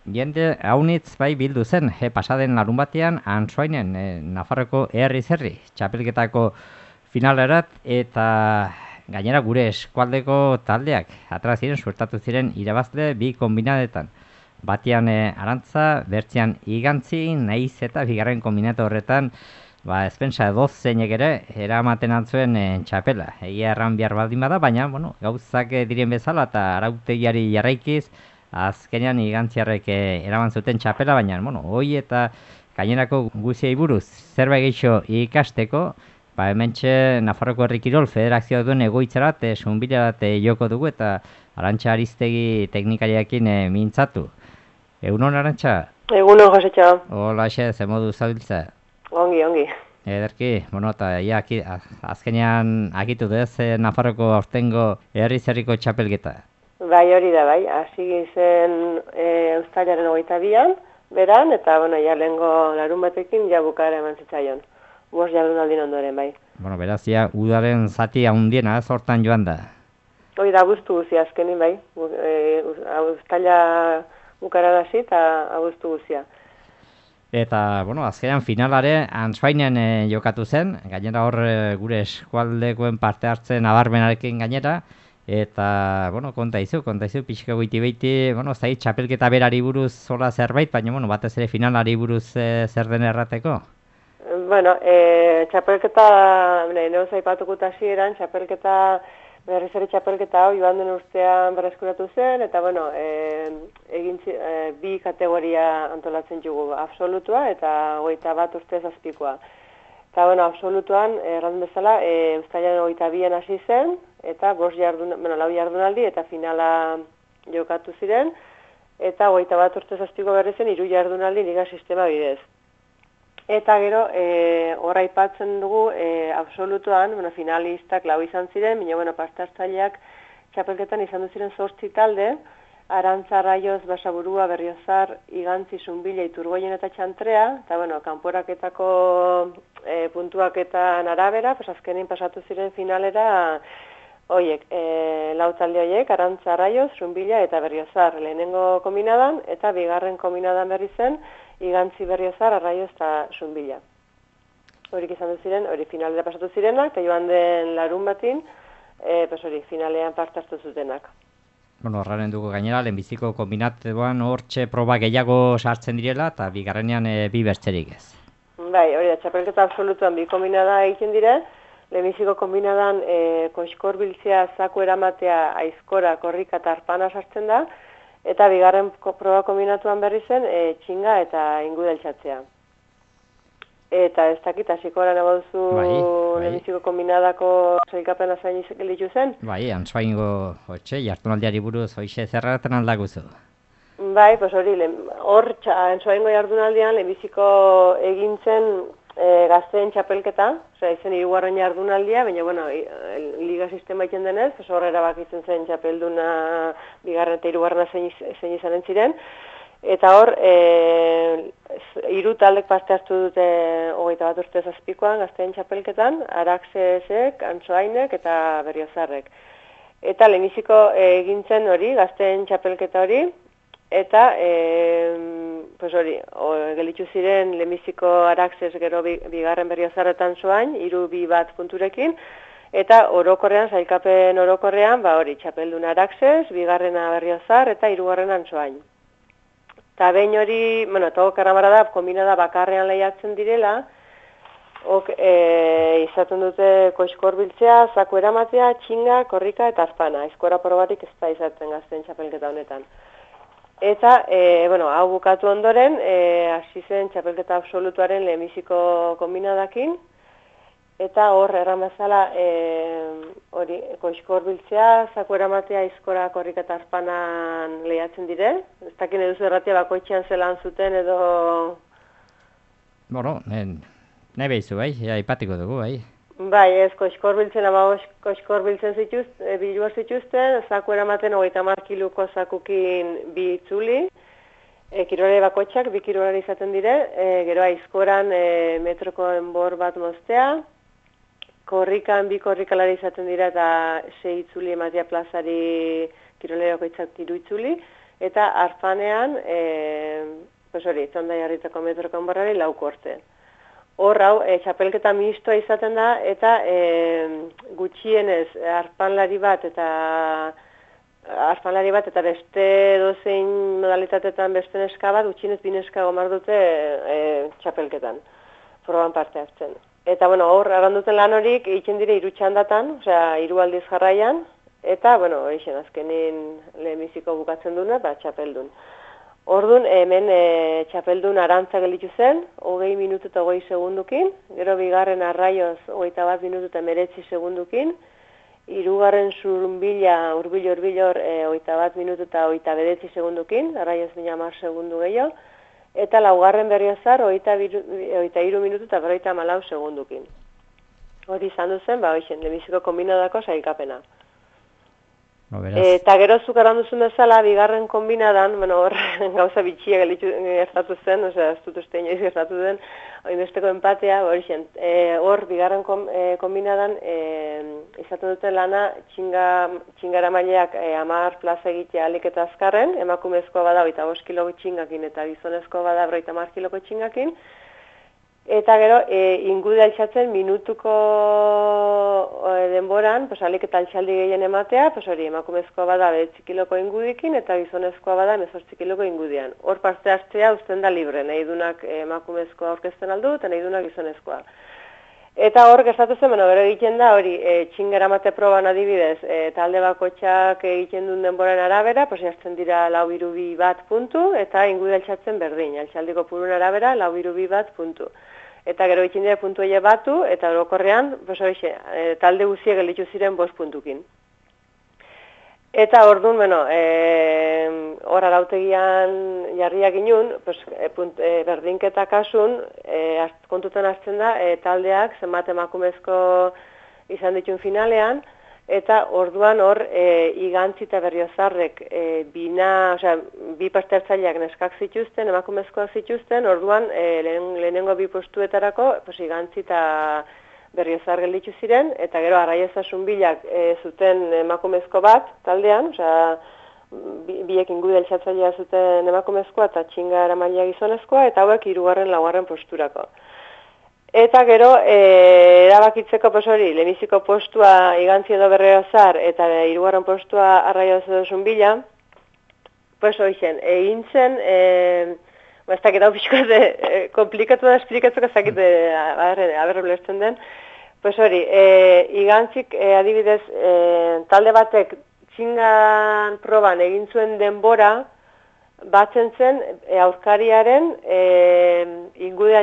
jende haunitz bai bildu zen, pasaden larun batean, Antsoainen, Nafarroko herri txapelketako finalerat, eta gainera gure eskualdeko taldeak atera ziren, suertatu ziren irabazle bi kombinadetan. Batean Arantza, bertzean Igantzi, nahiz eta bigarren kombinatu horretan, ezpensa zeinek ere, eramaten antzuen txapela. Egia erran behar baldin bada, baina, gauzak diren bezala eta arautegiari jarraikiz, azkenean Igantziarrek eraman zuten txapela, baina, hoi eta gainerako guziei buruz zerbait gehiago ikasteko, hementxe Nafarroko Herri Kirol Federazioa duen egoitzarat, sunbilerat joko dugu eta Arantxa Aristegi teknikariakin mintzatu. Egunon, Arantxa? Egunon, Josetxo. Hola, ze modu zabiltza? Ongi. Ederki, eta azkenean akitu dez Nafarroko aurtengo herri-zerriko txapelketa. Bai, hori da, bai. Hasi zen uztailaren 22an, beran, eta, lehengo larun batekin bukaera eman zitzaion. 5 jardunaldin ondoren, bai. Beraz, udaren zati handiena hortan joan da. Hori da, abuztu guzia azkenin, bai. Uztaila bukaera hasi eta abuztu guzia. Eta, azkenean finalare Antsoainen jokatu zen, gainera hor gure eskualdekoen parte hartzen nabarmenarekin gainera, eta, konta izu, pixka goiti-beiti, zait txapelketa berari buruz zola zerbait, baina, batez ere finalari buruz zer den errateko? Txapelketa, neoz aipatuko hasieran, txapelketa, berriz ere txapelketa hau, joan den urtean berreskuratu zen, eta, bi kategoria antolatzen jugu, absolutua eta 21 urte zazpikoa. Eta, absolutuan, erran bezala, uztailaren 22an hasi zen, eta 4 jardunaldi eta finala jokatu ziren, eta 21 urte zazpiko berri zen 3 jardunaldi liga sistema bidez. Eta gero, horra aipatzen dugu, absolutuan, finalistak 4 izan ziren, baina, parte hartzaileak txapelketan izan du ziren 8 talde, Arantza, Raioz, Basaburua, Berriozar, Igantzi, Zunbila, Iturgoien eta Txantrea, eta, kanporaketako puntuaketan arabera, azkenin pasatu ziren finalera, horiek, 4 talde horiek, Arantza, Raioz, Zunbila eta Berriozar, lehenengo kombinadan, eta bigarren kombinadan berri zen, Igantzi, Berriozar, Arraioz eta Zunbila. Horik izan du ziren, hori finalera pasatu zirenak, eta joan den larun batin, finalean parte hartu zutenak. Horraren dugu gainera, lehenbiziko kombinatuan hortxe proba gehiago sartzen direla, eta bigarrenean bi bertzerik ez. Bai, hori da, txapelketa absolutuan bi kombinada egiten dire, lehenbiziko kombinadan koskor biltzea, zaku eramatea, aizkora, korrika eta arpana sartzen da, eta bigarren proba kombinatuan berri zen, txinga eta ingudeltxatzea. Eta ez dakit, hasiko gara nabaduzu lehenbiziko kombinadako zailkapena zain gelitu zen? Bai, Antsoaingo jardunaldiari buruz hoxe zerraten aldaguzu. Bai, hori, hor Antsoaingo jardunaldian lehenbiziko egintzen gazteen txapelketa, izen 3. jardunaldia, baina, liga sistema egiten denez, hor erabakitzen zen txapelduna bigarren eta 3. zein izanen ziren, eta hor, 3 taldek parte hartu dute 21 urte zazpikoan gazteen txapelketan, Araxesek, Antsoainek eta Berriozarrek. Eta lehenbiziko egintzen hori, gazteen txapelketa hori, eta gelitzu ziren lehenbiziko Araxes gero bigarren Berriozarretan zoain, 3-2 punturekin, eta orokorrean, sailkapen orokorrean, txapeldun Araxes, bigarrena Berriozar eta 3. Antsoain. Eta behin hori, eta karramara da, kombinada bakarrean lehiatzen direla, izaten dute koskor biltzea, zaku eramatea, txinga, korrika eta arpana. Aizkora probatik ez da izaten gazten txapelketa honetan. Eta, hau bukatu ondoren, hasi zen txapelketa absolutuaren lehenbiziko kombinadakin, eta hor erran bezala, koskor biltzea, zaku eramatea, aizkora, korrika eta arpanan lehiatzen dire. Ez dakin eduzu erratia bakoitzean zelan zuten edo... Nahi behizu, aipatiko dugu, bai. Bai, ez, koskor biltzen, bilua zituzten, zaku eramaten 30 kiluko zakukin 2 itzuli, kirolari bakoitzak 2 kirolari izaten dire, gero aizkoran metroko enbor bat moztea, korrikan 2 korrikalari izaten dira eta 6 itzuli ematea plazari kirolari bakoitzak 3 itzuli, eta arpanean, pues hori, txanda jarritako metro kanborrari 4 korte. Hor hau, txapelketa mistoa izaten da, eta gutxienez arpanlari bat eta beste dozein modalitatetan beste neska bat, gutxienez 2 neska gomar dute txapelketan, proban parte hartzen. Eta, bueno, hor, arranduten lan horik, egiten dire 3 txandatan, osea, 3 aldiz jarraian, eta, bueno, horixen, azkenin lehenbiziko bukatzen duna, txapeldun. Orduan, hemen txapeldun arantza gelditu zen, 20 minutu eta 20 segundukin, gero bigarren arraioz 21 minutu eta 19 segundukin, hirugarren zurunbila, urbil hor, 21 minutu eta 29 segundukin, arraioz 10 segundu gehiago, eta laugarren berriozar 23 minutu eta 54 segundukin. Hori izan duzen, hoixen, lehenbiziko kombinadako sailkapena. Eta gero zuk arranduzun bezala, bigarren kombinadan, hor gauza bitxia gertatu zen, ez dut uste inoiz gertatu den, oinbesteko empatea, hor bigarren kombinadan izaten duten lana txingara maileak 10 plaza egitea alik eta azkarren, emakumezkoa bada 25 kiloko txingakin eta gizonezkoa bada 50 kiloko txingakin, eta gero, ingude altxatzen minutuko denboran, alik eta altxaldi gehien ematea, hori emakumezkoa bada 9 kiloko ingudikin eta gizonezkoa bada 18 kiloko ingudian. Hor parte hartzea uzten da libre, nahi dunak emakumezkoa aurkezten aldu eta nahi dunak gizonezkoa. Eta hor gertatu zen, gero egiten da, hori txingera mate proban adibidez, talde bakotxak egiten duen denboran arabera, jartzen dira 4-2-1 puntu, eta ingude altxatzen berdin, altxaldiko purun arabera 4-2-1 puntu. Eta gero egiten dira puntu eie batu, eta orokorrean, talde guziek gelditu ziren 5 puntukin. Eta orduan, hor arautegian jarriak inun, berdinketa kasun, kontutan hartzen da, taldeak zenbat emakumezko izan ditun finalean, eta orduan hor igantzi eta berriozarrek bi parte hartzaileak neskak zituzten, emakumezkoak zituzten, orduan lehenengo 2 postuetarako igantzi eta berriozar gelditu ziren, eta gero arraiozasun bilak zuten emakumezko bat taldean, biek ingude eltsatzailea zuten emakumezkoa eta txinga eramailea gizonezkoa, eta hauek 3. 4. posturako. Eta gero, erabakitzeko hori, lehenbiziko postua igantzi edo berriozar eta 3. postua arraiozasun bila, hoixen, egin zen, ez dakit hau pixko komplikatu da esplikatzeko, ez dakit aberro ulertzen den, hori, igantzik adibidez, talde batek txingan proban egin zuen denbora, batzen zen aurkariaren ingude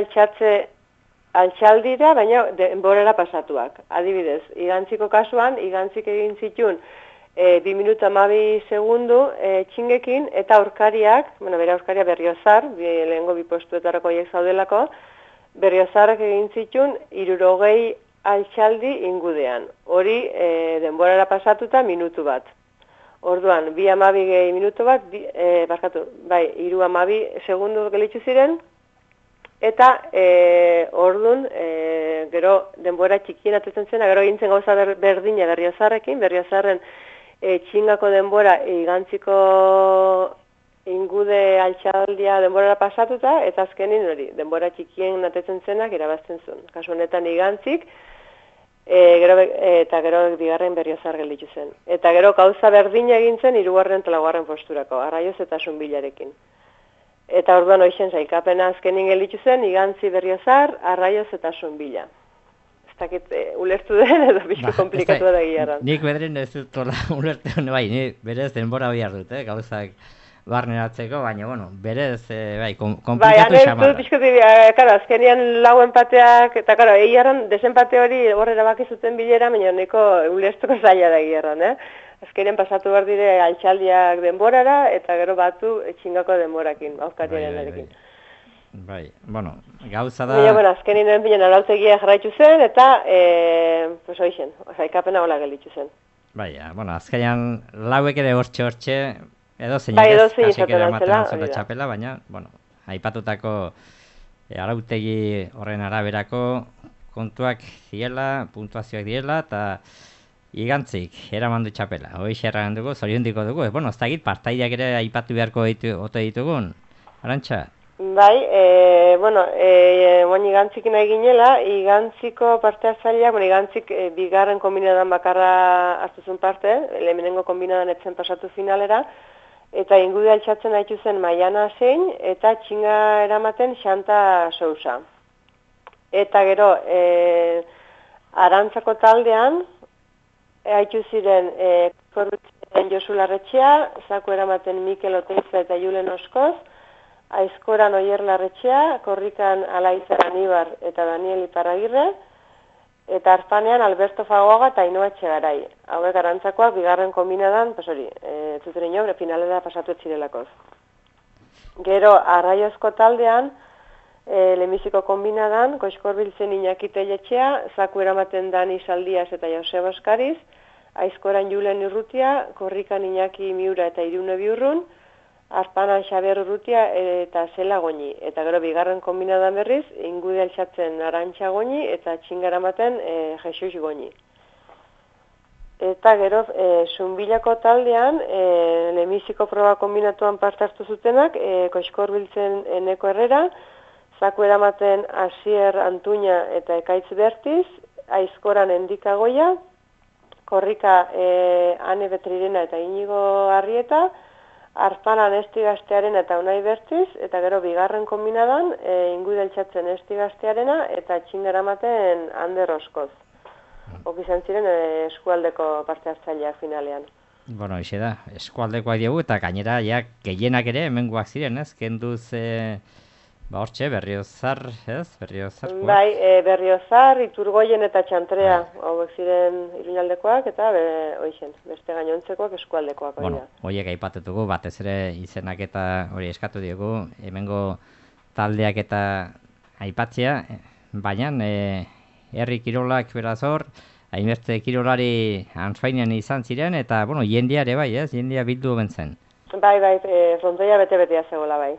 altxaldira, baina denborera pasatuak. Adibidez, igantziko kasuan, igantzik egin zitun 2 minutu 12 segundu txingekin, eta aurkariak, bere aurkaria berriozar, lehengo 2 postuetarako hiek zaudelako, berriozarrak egin zitun 60 altxaldi ingudean. Hori denborera pasatuta minutu bat. Orduan, 2:12 minutu bat, 3:12 segundu gelitzu ziren, eta orduan, gero denbora txikien atetzen zena, gero egintzen gauza berdina berriozarrekin, berriozarren txingako denbora igantziko ingude altxaldia denborara pasatuta, eta azkenin hori, denbora txikien atetzen zenak irabazten zuen. Kasu honetan igantzik, eta gero bigarren berriozar gelditu zen. Eta gero gauza berdina egin zen 3. eta 4. posturako, arraioz eta sunbilarekin. Eta orduan hoixen sailkapena azkenin gelditu zen, igantzi berriozar, arraioz eta sunbila. Ez dakit ulertu den edo bizko komplikatu da giaran. Nik bederen ez dut ulertu, nik berez denbora hori ardut, gauzak barneratzeko, baina, berez, komplikatu xamarra. Bai, azkenian lau empateak, eta, egiarran, desenpate hori horrela bakizuten bilera, baina neko ulertuko zaila da egiarran, Azkenian pasatu behar dire altxaldiak denborara, eta gero batu txingako denborakin, aurkariaren arekin. Bai, gauza da... Baina, azkenien binen arautegia jarraitu zen, eta, hoixen, sailkapena hola gelditu zen. Bai, azkenean lauek ere hortxe, edo zeinez, kasik ere ematen zela txapela, baina, aipatutako arautegi horren araberako kontuak ziela, puntuazioak diela, eta Igantzik, eraman du txapela, hoixe erragan dugu, zoriondik dugu, bueno, ez dakit partaideak ere aipatu beharko ote ditugun, Arantxa? Bai, oin igantzik nahi ginela, igantziko parte hartzaileak, igantzik bigarren kombinadan bakarra hartuzun parte, lehenengo kombinadan etzen pasatu finalera, eta ingude altxatzen haitu zen Maiana Zein, eta txinga eramaten Xanta Sousa. Eta gero, Arantzako taldean, haitu ziren Korbitzen Josu Larretxea, Zaku eramaten Mikel Oteiza eta Julen Oskoz, Aizkoran Oier Larretxea, Korrikan Alaitza Anibar eta Daniel Iparragirre, eta Arpanean Alberto Fagoaga eta Ainhoa Etxegarai. Hauek Arantzakoak bigarren kombinadan, zuten ino, finalera pasatu etzirelakoz. Gero, Arraiozko taldean, lehenbiziko kombinadan, Koizkorbiltzen Iñaki Telletxea, Zaku eramaten Dani Saldias eta Joseba Oskariz, Aizkoran Julen Urrutia, Korrikan Iñaki Miura eta Irune Biurrun, Arpanan Xabier Urrutia eta Zela Goñi. Eta gero bigarren kombinadan berriz, ingude altxatzen Arantxa Goñi eta txingaramaten Jesus Goñi. Eta gero, Zunbilako taldean, lehenbiziko proba kombinatuan parte hartu zutenak, Koizkorbiltzen Eneko Herrera, Zaku eramaten Asier Antuña eta Ekaitz Bertiz, Aizkoran Endika Goia, Korrika Ane Betrirena eta Inigo Arrieta, Arpanan Estigaztearena eta Unai Bertiz, eta gero bigarren kombinadan, ingude altxatzen Estigaztearena eta txingaramaten Ander Oskoz. Izan ziren eskualdeko parte hartzaileak finalean. Bueno, hoxe da, eskualdekoak diogu eta gainera gehienak ere hemengoak ziren, ez? Kenduz, hortxe, Berriozar, ez? Berriozarkoak. Bai, Berriozar, Iturgoien eta Txantrea, hauek ziren Iruñaldekoak eta beste gainontzekoak eskualdekoak. Bueno, horiek aipatetugu, batez ere izenak eta hori eskatu diogu, hemengo taldeak eta aipatzea, baina herri kirolak beraz hor, hainbeste kirolari Antsoainen izan ziren, eta, bueno, jendia ere bai, ez? Jendia bildu bentzen. Bai, frontoia bete-betea zegoela bai.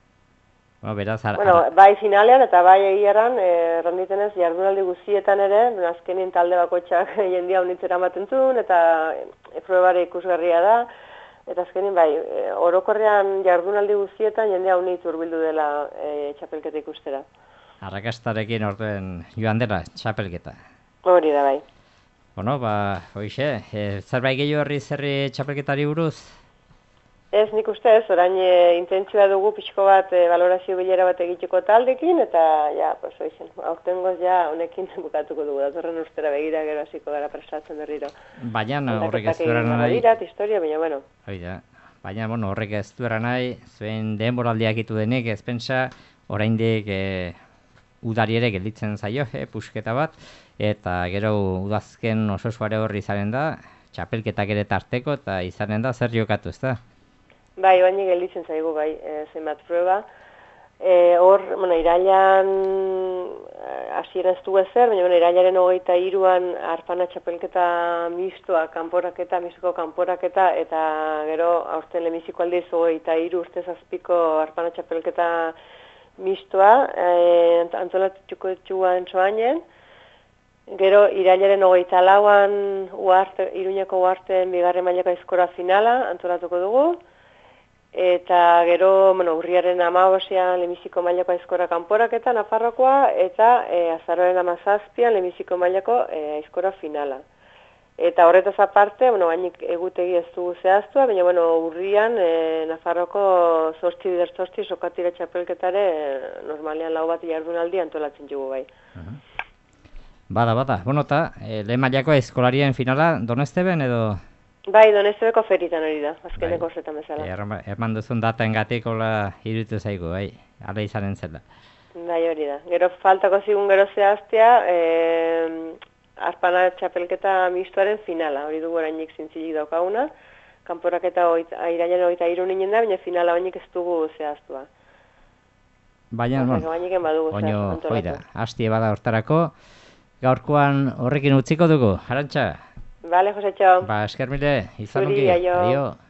Beraz, bai finalean eta bai egiaran, erranditenez, jardunaldi guztietan ere, azkenin talde bakoitzak jendia unitzera ematen zuen, eta probare ikusgarria da, eta azkenin bai, orokorrean jardunaldi guztietan jendea unitz urbildu dela txapelketa ikustera. Arrakastarekin orduen joan dela txapelketa. Hori da bai. Bueno, hoixe, zerbait gehiago herri txapelketari buruz? Ez, nik uste ez, orain intentzioa dugu pixko bat valorazio bilera bat egiteko taldekin, eta aurtengoz honekin bukatuko dugu, datorren urtera begira gero hasiko gara prestatzen berriro. Baina horrek ez duera nahi... historia, baina, Baina, horrek ez duera nahi, zuen denboraldiak itu denik, ez pentsa, oraindik udari ere gelditzen zaio, pusketa bat, eta gero udazken ososuare horri izanen da, txapelketak ere tarteko, eta izanen da zer jokatu, ez da? Bai, baina gelditzen zaigu, zenbat proba. Hor, irailan hasieran ez dugu ezer, baina irailaren 23an Arpana txapelketa mistoa, mistoko kanporaketa, eta gero aurten lehenbiziko aldiz 23 urte zazpiko Arpana txapelketa mistoa, antolatuko txua Antsoainen. Gero irailaren 24an Iruñako Uharteen bigarren mailako aizkora finala antolatuko dugu. Eta gero, urriaren 15an lehenbiziko mailako aizkora kanporaketa Nafarrokoa, eta azaroaren 17an lehenbiziko mailako aizkora finala. Eta horretaz aparte, bainik egutegi ez dugu zehaztua, baina urrian Nafarroko 8 sokatira txapelketare normalean 4 bat jardunaldi antolatzen dugu bai. Bada, bueno, eta lehen mailako aizkolarien finala Donesteben edo... Bai, Donestebeko feritan hori da, azkeneko horretan bezala. Erman duzun dataen gatikola iruditu zaigu, ala izanen zela. Bai, hori da. Gero faltako zigun gero zehaztea, Arpana txapelketa mistoaren finala, hori dugu orainik zintzilik daukaguna. Kanporaketa irailaren 23 ninen da, baina finala oinik ez dugu zehaztua. Baina, oino, hoida, hastie bada hortarako, gaurkoan horrekin utziko dugu, Arantxa? Bale, Josetxo. Esker mile, izan ongi. Aio.